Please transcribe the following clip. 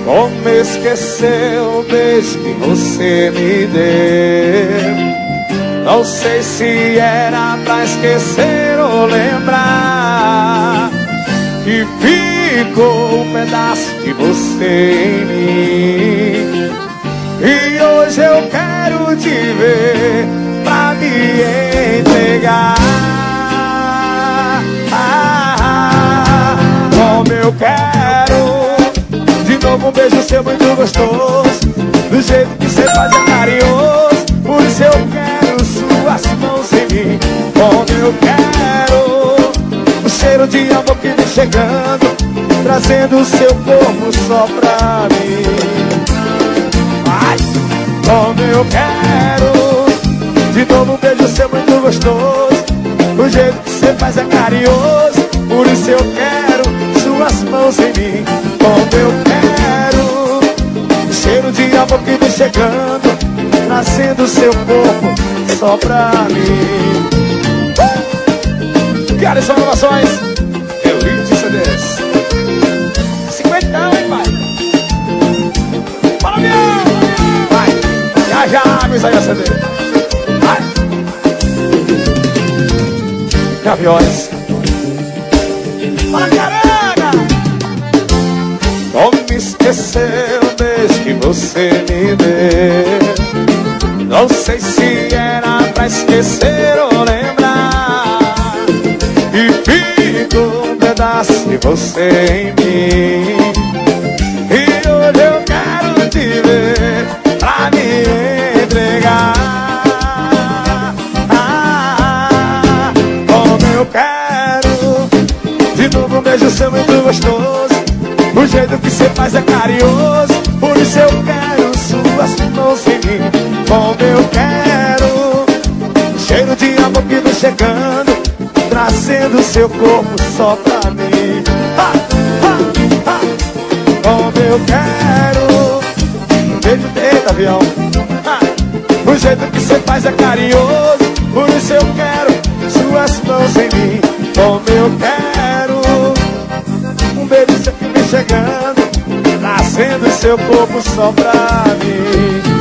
Como esquecer o beijo que você me deu? Não sei se era pra esquecer ou lembrar que ficou um pedaço de você em mim. E hoje eu quero te ver pra me entregar. Como eu quero de novo um beijo seu muito gostoso, do jeito que você faz é carinhoso. Por isso eu quero suas mãos em mim. Como eu quero o cheiro de amor que vem chegando, trazendo o seu corpo só pra mim. Ai, como eu quero de novo um beijo seu muito gostoso, do jeito que você faz é carinhoso. Por isso eu quero suas mãos em mim. Como eu quero o cheiro de amor que vem chegando, trazendo o seu corpo só pra mim. Quero as inovações Elite CDs 50, hein, pai? Bora, meu! Vai! Já, me sai a CD. Vai! Gaviões. Bora, caranga! Como esquecer o beijo que você me deu? Não sei se era pra esquecer ou lembrar e ficou um pedaço de você em mim. E hoje eu quero te ver pra me entregar. Como eu quero de novo um beijo seu muito gostoso, o jeito que você faz é carinhoso. Por isso eu quero suas mãos em mim. Como eu quero o cheiro de amor que vem chegando, trazendo seu corpo só pra mim. Ha, ha, ha. Como eu quero um beijo dentro, avião. Ha. O jeito que você faz é carinhoso. Por isso eu quero suas mãos em mim. Como eu quero um beijo seu que vem chegando, trazendo seu corpo só pra mim.